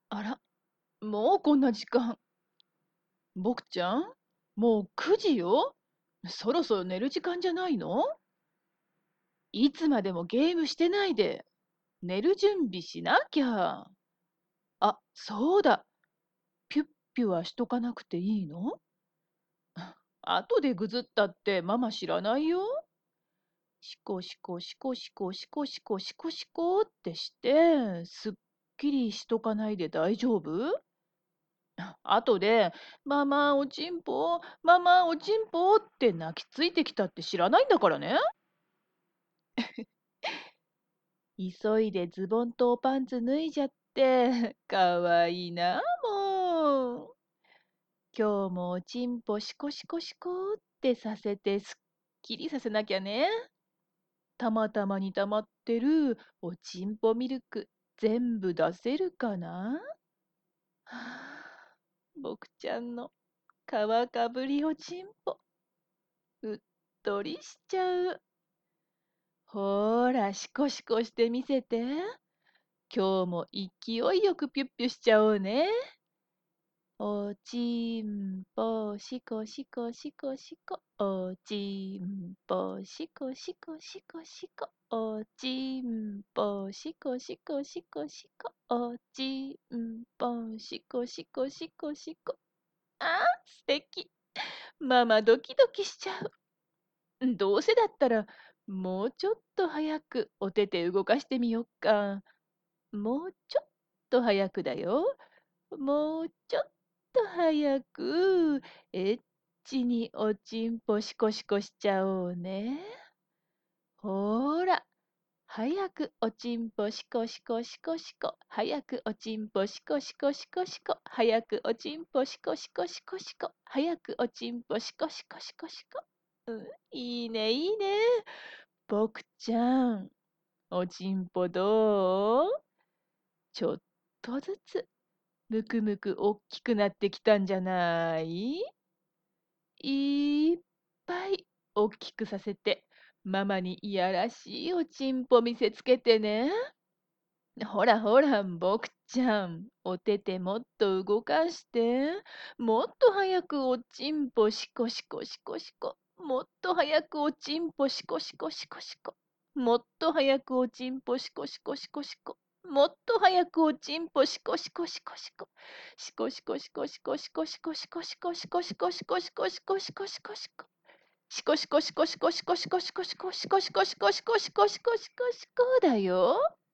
あら、もうこんな時間。ボクちゃん、もう9時よ。そろそろ寝る時間じゃないの？いつまでもゲームしてないで、寝る準備しなきゃ。あ、そうだ。ピュッピュはしとかなくていいの？後でぐずったってママ知らないよ。シコシコシコシコシコシコシコシコってして、すっきりしとかないで大丈夫？後で、ママおちんぽ、ママおちんぽって泣きついてきたって知らないんだからね。急いでズボンとパンツ脱いじゃって、かわいいな、もう。今日もおちんぽシコシコシコってさせてすっきりさせなきゃね。たまたまに溜まってるおちんぽミルク全部出せるかな？はあ、ぼくちゃんの皮かぶりおちんぽ。うっとりしちゃう。ほーら、シコシコしてみせて。今日も勢いよくピュッピュしちゃおうね。おちんぽ、シコシコシコシコ。おちんぽ、シコシコシコシコ。おちんぽ、シコシコシコシコ。おちんぽ、シコシコシコシコ。あー、素敵。ママドキドキしちゃう。どうせだったら、もうちょっと早くお手手動かしてみよっか。もうちょっと早くだよ。もうちょっと早く、エッチにおちんぽシコシコしちゃおうね。ほーら、早くおちんぽシコシコシコシコ。早くおちんぽシコシコシコシコ。早くおちんぽシコシコシコシコ。早くおちんぽシコシコシコシコ。いいね、いいね。ぼくちゃん、おちんぽどう？ちょっとずつむくむくおっきくなってきたんじゃない？いっぱいおっきくさせて、ママにいやらしいおちんぽ見せつけてね。ほらほら、ぼくちゃん、お手手もっと動かして。もっと早くおちんぽシコシコシコシコ。もっと早くおちんぽシコシコシコシコ。もっと早くおちんぽシコシコシコシコ。もっと早くおちんぽシコシコシコシコ。シコシコシコシコシコシコシコシコシコシコシコシコシコシコシコシコ。シコシコシコシコシコシコシコシコシコシコシコシコシコシコシコシコだよ。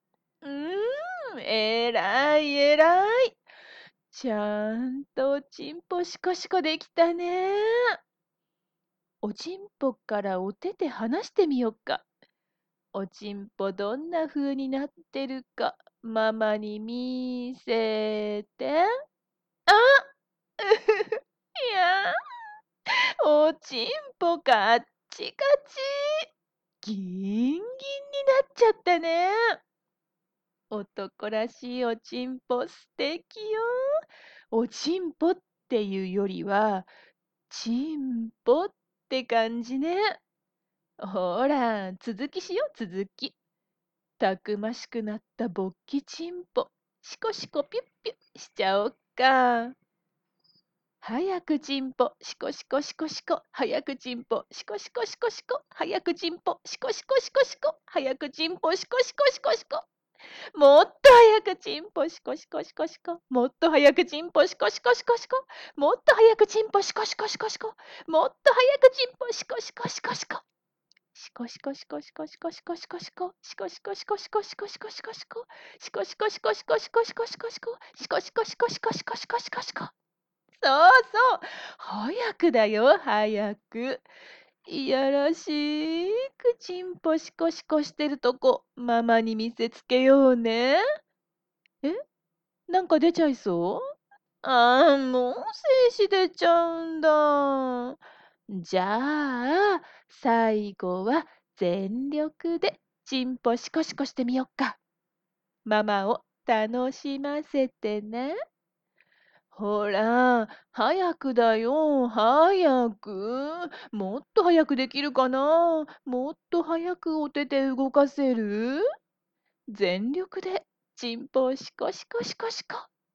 えらいえらい。ちゃんとおちんぽシコシコできたね。おちんぽからお手手離してみよっか。おちんぽどんな風になってるか、ママに見せて。あいやおちんぽカッチカチ。ギンギンになっちゃったね。男らしいおちんぽ素敵よ。おちんぽっていうよりは、ちんぽって感じね。ほら、続きしよう、続き。たくましくなった勃起ちんぽ。シコシコピュッピュしちゃおっか。早くちんぽ、シコシコシコシコ。早くちんぽ、シコシコシコシコ。早くちんぽ、シコシコシコシコ。早くちんぽ、シコシコシコシコ。もっと早くチンポシコシコシコシコ。もっと早くチンポシコシコシコシコ。もっと早くチンポシコシコシコシコ。もっと早くチンポシコシコシコシコ。シコシコシコシコシコシコシコシコ。シコシコシコシコシコシコシコシコ。シコシコシコシコシコシコシコシコ。シコシコシコシコシコシコシコシコ。そうそう。早くだよ、早く。いやらしくちんぽシコシコしてるとこ、ママに見せつけようね。え、なんか出ちゃいそう？ああ、もう精子出ちゃうんだ。じゃあ、最後は全力でチンポシコシコしてみよっか。ママを楽しませてね。ほら、早くだよ、早く。もっと早くできるかな？もっと早くお手で動かせる？全力でチンポシコシコシコシコ。